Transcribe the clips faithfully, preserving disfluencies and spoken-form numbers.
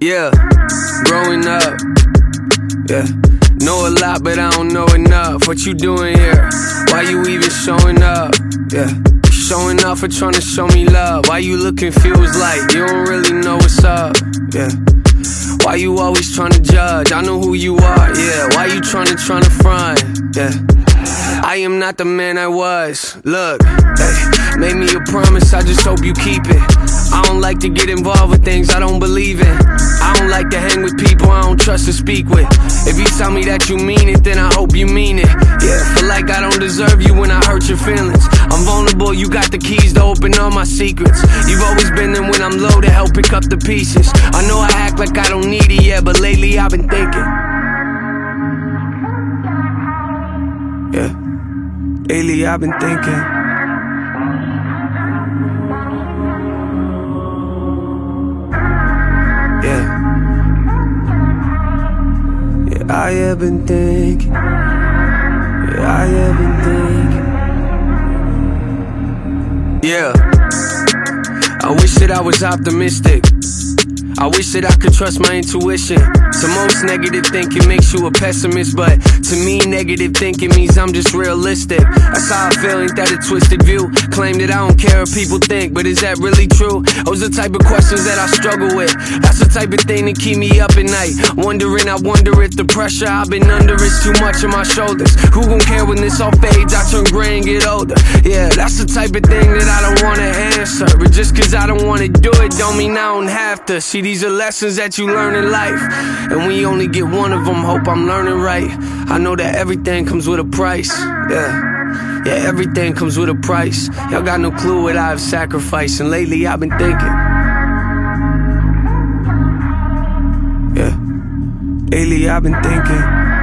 Yeah, growing up, yeah. Know a lot, but I don't know enough. What you doing here? Why you even showing up? Yeah, showing up for trying to show me love. Why you look confused like you don't really know what's up? Yeah, why you always trying to judge? I know who you are, yeah. Why you trying to, trying to front? Yeah, I am not the man I was. Look, hey, made me a promise, I just hope you keep it. I don't like to get involved with things I don't believe in. I don't like to hang with people I don't trust to speak with. If you tell me that you mean it, then I hope you mean it. Yeah, feel like I don't deserve you when I hurt your feelings. I'm vulnerable, you got the keys to open all my secrets. You've always been there when I'm low to help pick up the pieces. I know I act like I don't need it, yeah, but lately I've been thinking. Yeah, lately I've been thinking. Yeah, yeah, I have been thinking. Yeah, I have been thinking. Yeah, I wish that I was optimistic. I wish that I could trust my intuition. To most, negative thinking makes you a pessimist, but to me, negative thinking means I'm just realistic. That's how I feel, ain't that a twisted view? Claim that I don't care what people think, but is that really true? Those are the type of questions that I struggle with. That's the type of thing that keep me up at night. Wondering, I wonder if the pressure I've been under is too much on my shoulders. Who gon' care when this all fades? I turn gray and get older. Yeah, that's the type of thing that I don't wanna answer. But just cause I don't wanna do it, don't mean I don't have to. See, these are lessons that you learn in life, and when you only get one of them, hope I'm learning right. I know that everything comes with a price. Yeah, yeah, everything comes with a price. Y'all got no clue what I've sacrificed, and lately I've been thinking. Yeah, lately I've been thinking.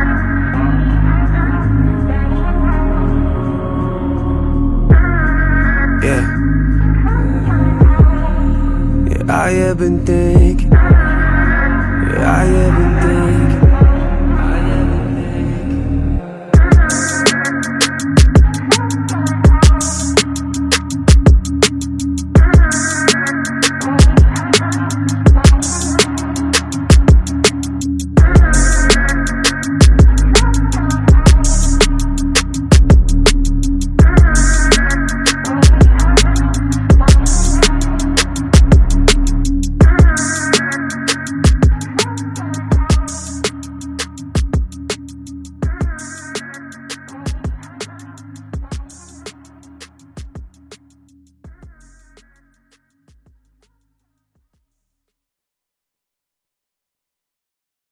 Yeah, yeah, I have been thinking. Yeah, I have been